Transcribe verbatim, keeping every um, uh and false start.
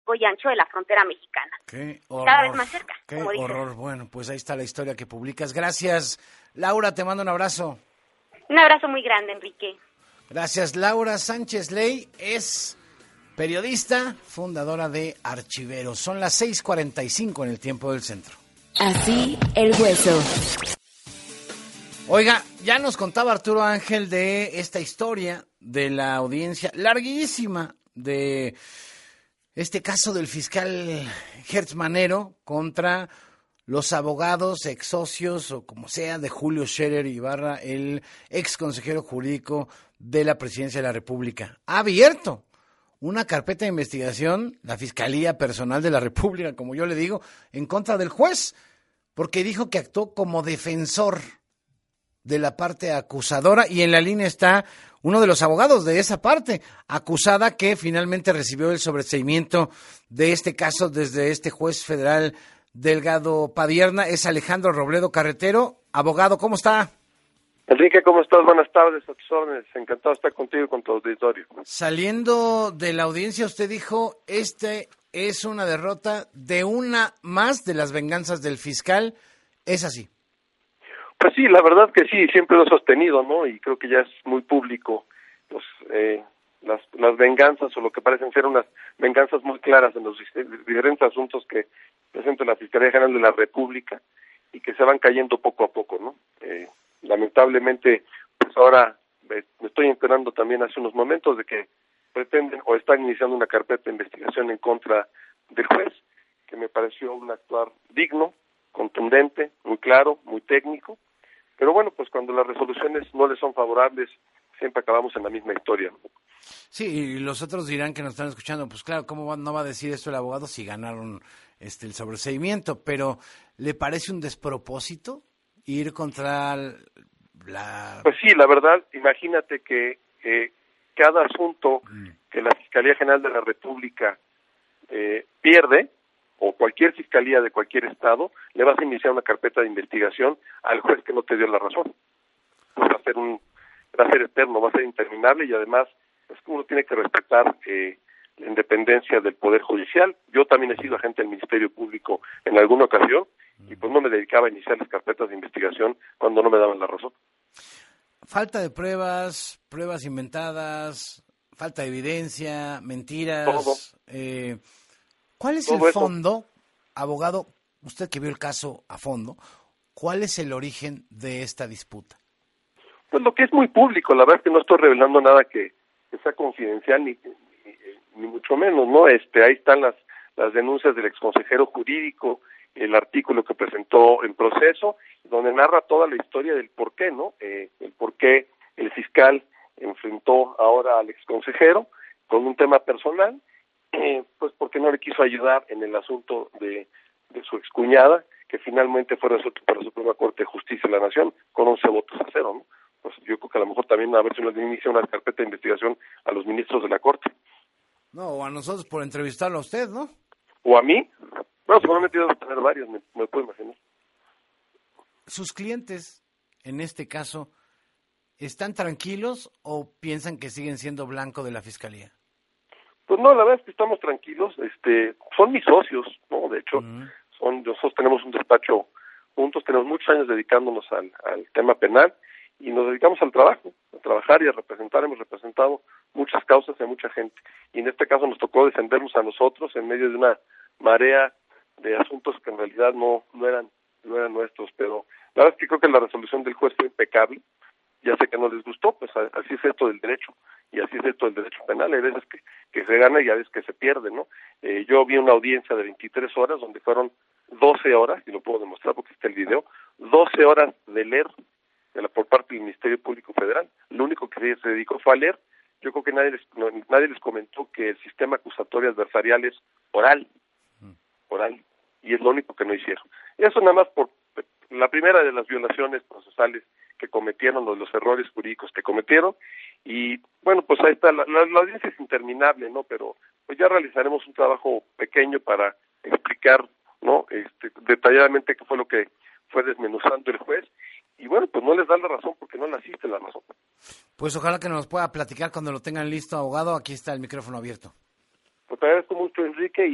largo y ancho de la frontera mexicana. Qué horror, cada vez más cerca, qué como dices. horror. Bueno, pues ahí está la historia que publicas. Gracias, Laura, te mando un abrazo. Un abrazo muy grande, Enrique. Gracias. Laura Sánchez Ley es periodista, fundadora de Archiveros. Son las seis cuarenta y cinco en el tiempo del centro. Así el hueso. Oiga, ya nos contaba Arturo Ángel de esta historia de la audiencia larguísima de este caso del fiscal Hertz Manero contra los abogados, ex socios o como sea de Julio Scherer Ibarra, el ex consejero jurídico de la Presidencia de la República. Ha abierto una carpeta de investigación, la Fiscalía Personal de la República, como yo le digo, en contra del juez, porque dijo que actuó como defensor de la parte acusadora, y en la línea está uno de los abogados de esa parte acusada que finalmente recibió el sobreseimiento de este caso desde este juez federal Delgado Padierna. Es Alejandro Robledo Carretero. Abogado, ¿cómo está? Enrique, ¿cómo estás? Buenas tardes, a tus órdenes. Encantado de estar contigo y con tu auditorio. Saliendo de la audiencia, usted dijo, este es una derrota de una más de las venganzas del fiscal. ¿Es así? Pues sí, la verdad que sí, siempre lo he sostenido, ¿no? Y creo que ya es muy público pues, eh, las, las venganzas o lo que parecen ser unas venganzas muy claras en los diferentes asuntos que presenta la Fiscalía General de la República y que se van cayendo poco a poco, ¿no? Eh, lamentablemente, pues ahora me estoy enterando también hace unos momentos de que pretenden o están iniciando una carpeta de investigación en contra del juez, que me pareció un actuar digno, contundente, muy claro, muy técnico. Pero bueno, pues cuando las resoluciones no les son favorables, siempre acabamos en la misma historia. Sí, y los otros dirán que nos están escuchando, pues claro, ¿cómo va, no va a decir esto el abogado si ganaron este el sobreseimiento? Pero ¿le parece un despropósito ir contra la...? Pues sí, la verdad, imagínate que eh, cada asunto mm. que la Fiscalía General de la República eh, pierde, o cualquier fiscalía de cualquier estado, le vas a iniciar una carpeta de investigación al juez que no te dio la razón. Va a ser un, va a ser eterno, va a ser interminable y además, pues uno tiene que respetar eh, la independencia del Poder Judicial. Yo también he sido agente del Ministerio Público en alguna ocasión y pues no me dedicaba a iniciar las carpetas de investigación cuando no me daban la razón. Falta de pruebas, pruebas inventadas, falta de evidencia, mentiras. Todo. Eh, ¿Cuál es Todo el eso. fondo, abogado, usted que vio el caso a fondo, cuál es el origen de esta disputa? Pues lo que es muy público, la verdad es que no estoy revelando nada que, que sea confidencial ni, ni, ni mucho menos, ¿no? Este, ahí están las, las denuncias del exconsejero jurídico, el artículo que presentó en proceso, donde narra toda la historia del por qué, ¿no? Eh, el por qué el fiscal enfrentó ahora al exconsejero con un tema personal, eh, pues porque no le quiso ayudar en el asunto de, de su excuñada, que finalmente fue resuelto por la Suprema Corte de Justicia de la Nación con once votos a cero, ¿no? Pues yo creo que a lo mejor también a ver si nos inicia una carpeta de investigación a los ministros de la Corte. No, o a nosotros por entrevistarlo a usted, ¿no? O a mí. Bueno, seguramente debo tener varios, me, me puedo imaginar. ¿Sus clientes, en este caso, están tranquilos o piensan que siguen siendo blanco de la Fiscalía? Pues no, la verdad es que estamos tranquilos. Este, son mis socios, ¿no? De hecho, Uh-huh. son nosotros tenemos un despacho juntos, tenemos muchos años dedicándonos al, al tema penal y nos dedicamos al trabajo, a trabajar y a representar. Hemos representado muchas causas y a mucha gente. Y en este caso nos tocó defendernos a nosotros en medio de una marea de asuntos que en realidad no, no eran no eran nuestros, pero la verdad es que creo que la resolución del juez fue impecable. Ya sé que no les gustó, pues así es esto del derecho, y así es esto del derecho penal. Hay veces que, que se gana y hay veces que se pierde, ¿no? Eh, yo vi una audiencia de veintitrés horas donde fueron doce horas, y lo puedo demostrar porque está el video, doce horas de leer de la, por parte del Ministerio Público Federal. Lo único que se dedicó fue a leer. Yo creo que nadie les, no, nadie les comentó que el sistema acusatorio adversarial es oral, oral, y es lo único que no hicieron. Y eso nada más por la primera de las violaciones procesales que cometieron, los, los errores jurídicos que cometieron, y bueno, pues ahí está, la, la, la audiencia es interminable, ¿no? Pero pues ya realizaremos un trabajo pequeño para explicar, ¿no? Este, detalladamente qué fue lo que fue desmenuzando el juez, y bueno, pues no les da la razón porque no le asiste la razón. Pues ojalá que nos pueda platicar cuando lo tengan listo, abogado. Aquí está el micrófono abierto. Pues te agradezco mucho, Enrique, y